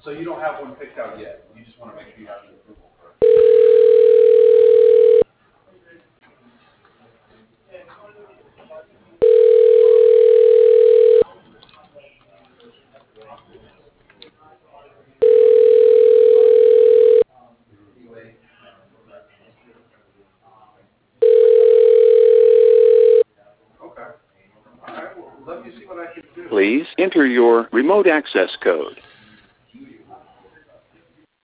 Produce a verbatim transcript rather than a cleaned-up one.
So you don't have one picked out yet. You just want to make sure you have the approval for it. Okay. All right. Well, let me see what I can do. Please enter your remote access code.